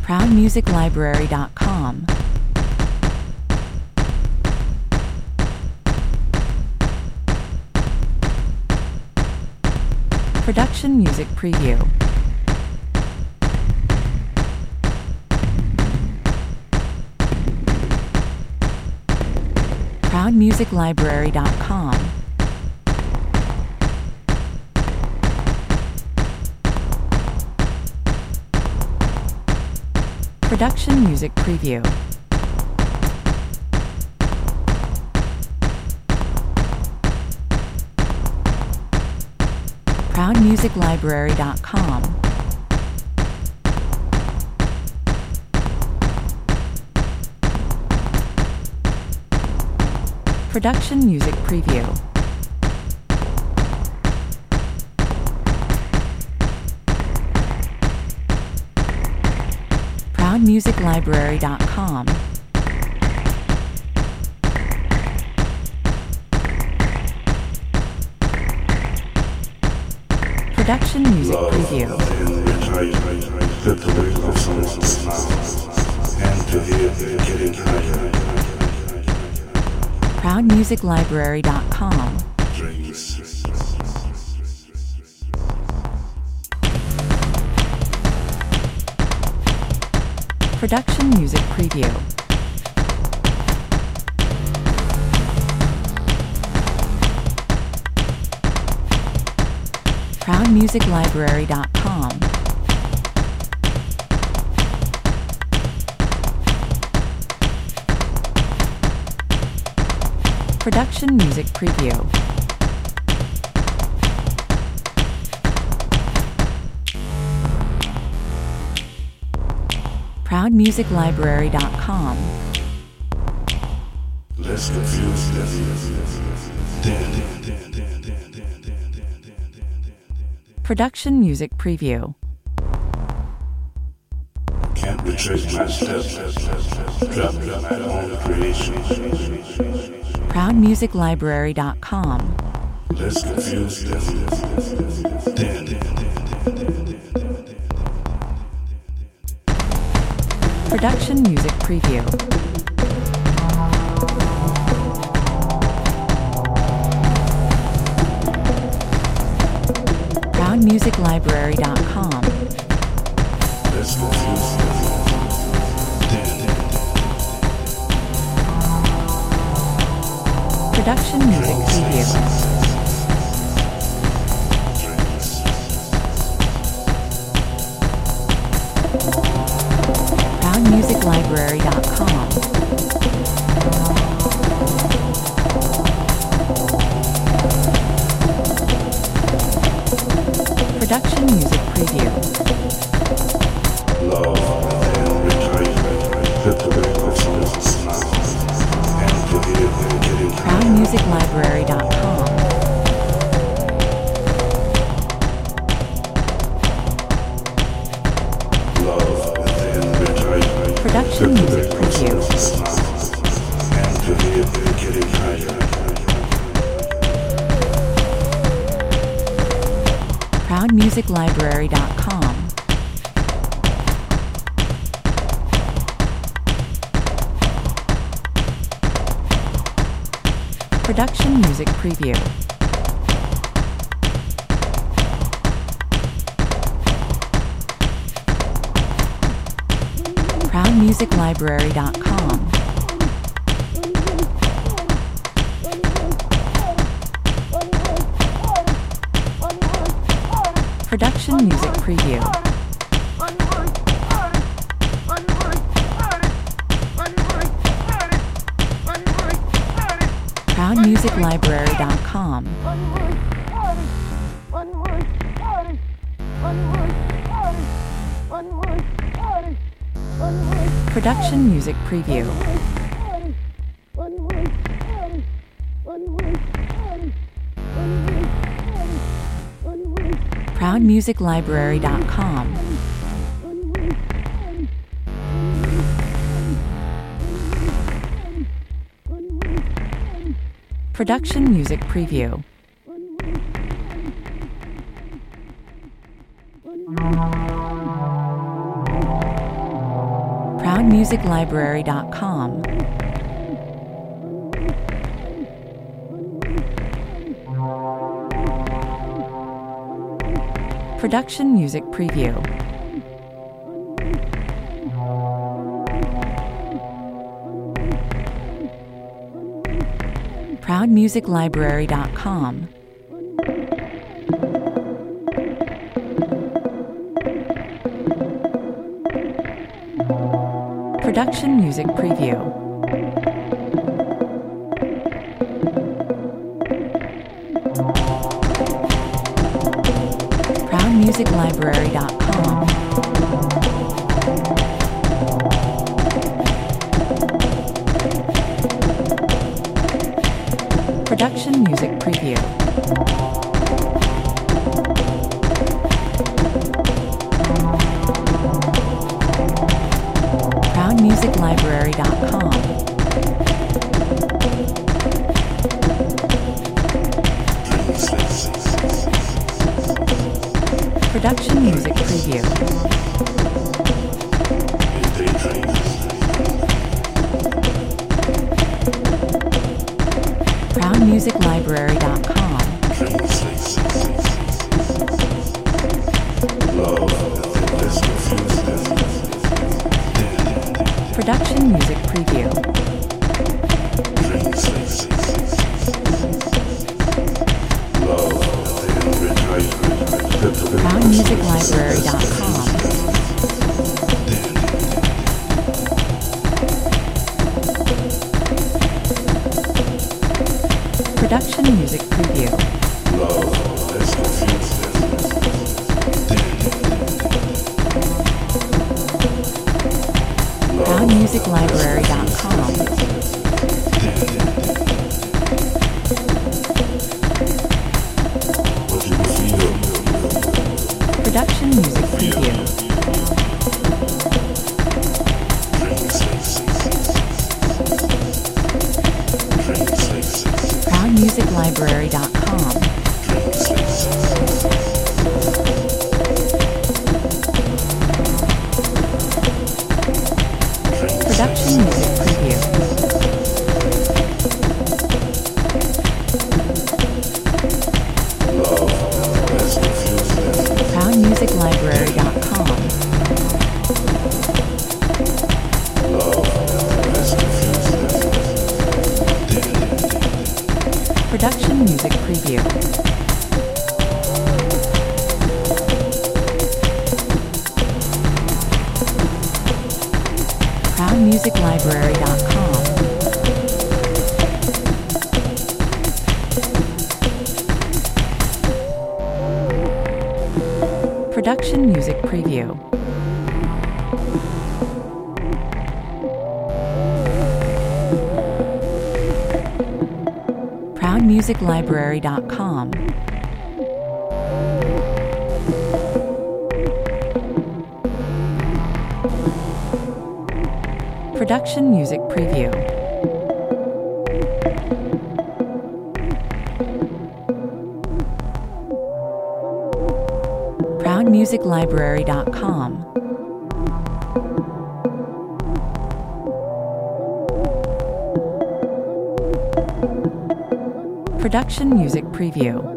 ProudMusicLibrary.com. Production Music Preview. ProudMusicLibrary.com. Production Music Preview. ProudMusicLibrary.com. Production Music Preview. ProudMusicLibrary.com. Production Music Preview. ProudMusicLibrary.com. Production Music Preview. ProudMusicLibrary.com. Production Music Preview. ProudMusicLibrary.com. Let's confuse them. Production Music Preview. Can't retrace my steps. Trapped in my own creation. ProudMusicLibrary.com. Let's confuse them. Production Music Preview. ProudMusicLibrary.com. Let's confuse them. Production Music Preview. ProudMusicLibrary.com. Production Music Preview. Love and retreat. Fit the way of souls now. And forgive and getting ProudMusicLibrary.com. love and retreat. Production Music Preview. And forgive and getting higher. ProudMusicLibrary.com. Production Music Preview. ProudMusicLibrary.com. Production Music Preview. ProudMusicLibrary.com. Production Music Preview. ProudMusicLibrary.com. Production Music Preview. ProudMusicLibrary.com. Production Music Preview. ProudMusicLibrary.com. Production Music Preview. ProudMusicLibrary.com. Production Music Preview. ProudMusicLibrary.com. Production Music Preview. ProudMusicLibrary.com. Production Music Preview. ProudMusicLibrary.com. Production Music Preview. ProudMusicLibrary.com. Production Music Preview. ProudMusicLibrary.com. Production Music Preview. ProudMusicLibrary.com. Production Music Preview. ProudMusicLibrary.com. Production Music Preview. ProudMusicLibrary.com. Production Music Preview. ProudMusicLibrary.com. Production Music Preview.